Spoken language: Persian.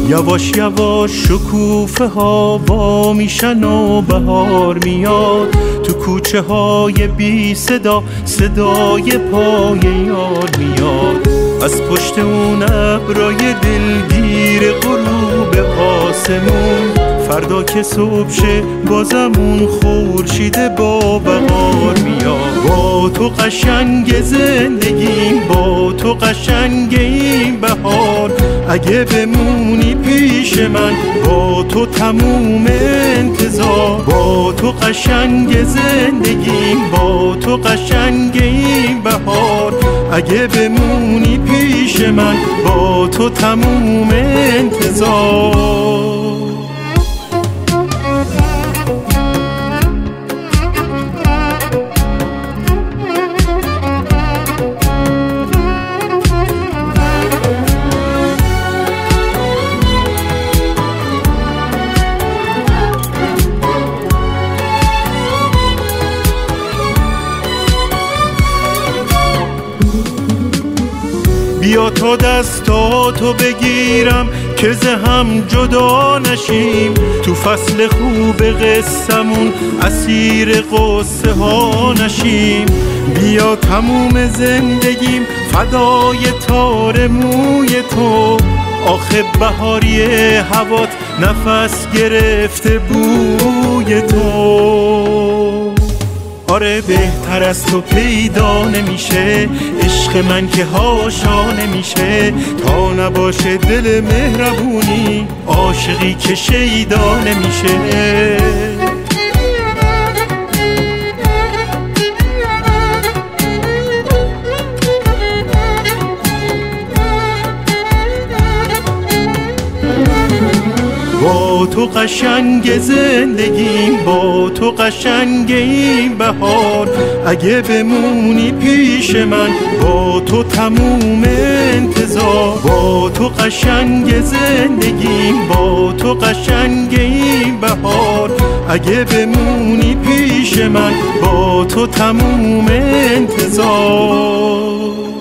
یواش یواش شکوفه ها وا میشن و بهار میاد، تو کوچه های بی صدا صدای پای یار میاد. از پشت اون ابرای دلگیر غروب آسمون، فردا که صبح شه بازمون خورشید با بهار میاد. با تو قشنگ زندگیم، با تو قشنگ این بهار، اگه بمونی پیش من با تو تموم انتظار. با تو قشنگ زندگیم، با تو قشنگ این بهار، اگه بمونی پیش من با تو تموم انتظار. بیا تا دستاتو بگیرم که ز هم جدا نشیم، تو فصل خوب قصه‌مون اسیر قصه ها نشیم. بیا تموم زندگیم فدای تار موی تو، آخه بهاری هوات نفس گرفته بوی تو. آره بهتر از تو پیدا نمیشه عشق من که هاشا نمیشه، تا نباشه دل مهربونی عاشقی که شیدا نمیشه. با تو قشنگ زندگیم، با تو قشنگ این بهار، اگه بمونی پیش من با تو تموم انتظار. با تو قشنگ زندگیم، با تو قشنگ این بهار، اگه بمونی پیش من با تو تموم انتظار.